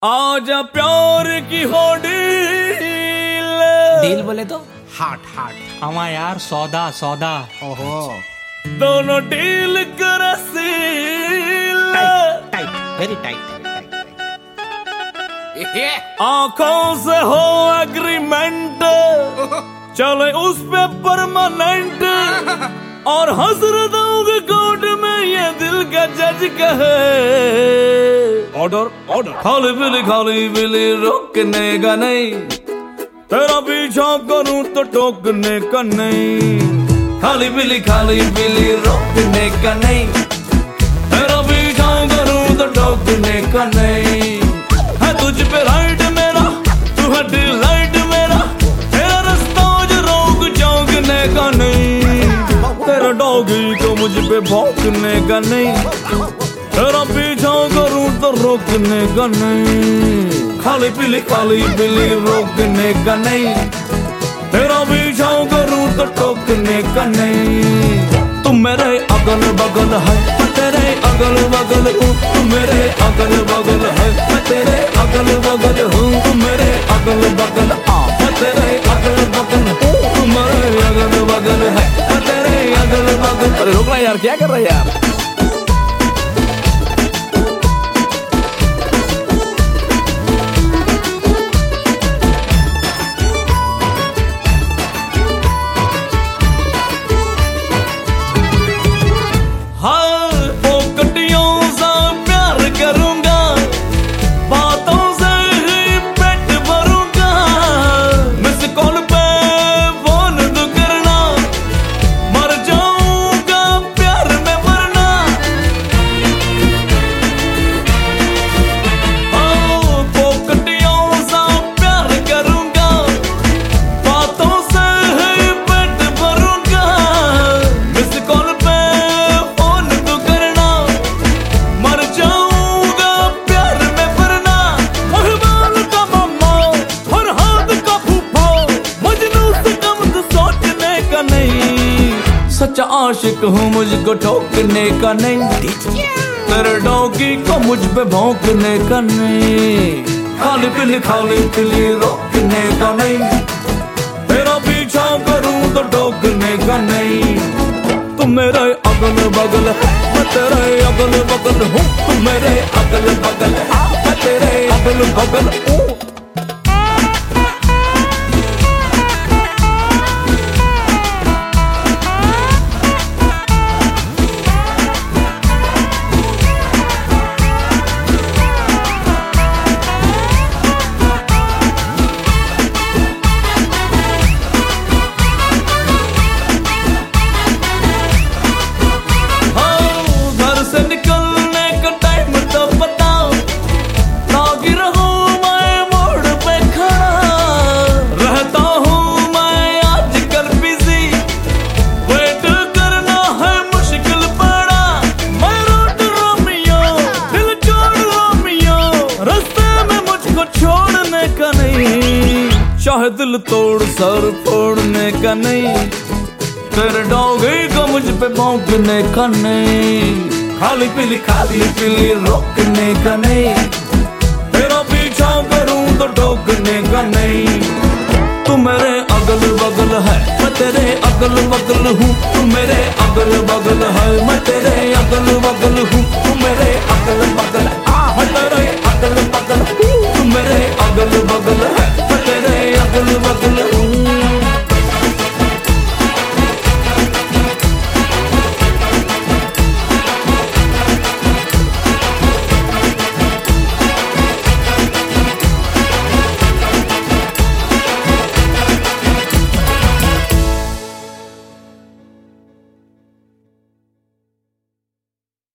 आजा प्यार की हो डील बोले तो हार्ट हार्ट हमा यार सौदा सौदा। ओहो दोनों डील कर सील टाइट वेरी टाइट। आंखों से हो एग्रीमेंट चले उस पे परमानेंट और हजरतों के कोर्ट में ये दिल का जज कहे ऑर्डर ऑर्डर। खाली बिली रोकने का नहीं, तेरा पीछा करूं तो टोकने का नहीं। खाली बिली रोकने का नहीं, तेरा पीछा करूं तो टोकने का नहीं। है तुझ पे राइट मेरा, तू है डिलाइट मेरा, तेरा रास्ता जो रोक चौंकने का नहीं। तेरा डॉगी को मुझ पे भौंकने का नहीं, तेरा पीछा करूं तो रोकने का नहीं। खाली बिली रोकने का नहीं, तेरा पीछा करूं तो टोकने का नहीं। तुम मेरे अगल बगल है, मैं तेरे अगल बगल हूँ। तुम मेरे अगल बगल है, मैं तेरे अगल बगल हूँ। तुम मेरे अगल बगल मैं तेरे अगल बगल हूँ। तुम मेरे अगल बगल है, मैं तेरे अगल बगल। अरे रोकना यार, क्या कर रहा है यार। सच्चा आशिक हूँ, मुझको ठोकने का नहीं। तेरे डॉगी को मुझ पे भौंकने का नहीं। खाली बिली रोकने का नहीं, तेरा पीछा करूँ तो टोकने का नहीं। तुम मेरे अगल बगल है, मैं तेरे अगल बगल हूँ। तुम मेरे अगल बगल है, मैं तेरे अगल बगल हूँ। चाहे दिल तोड़ सर फोड़ने का नहीं, तेरे डॉगी को मुझ पे भौंकने का नहीं। खाली बिली रोकने का नहीं, तेरा पीछा करूं तो टोकने का नहीं। तू मेरे अगल बगल है, मैं तेरे अगल बगल हूँ। तू मेरे अगल बगल है, मैं तेरे अगल बगल हूँ।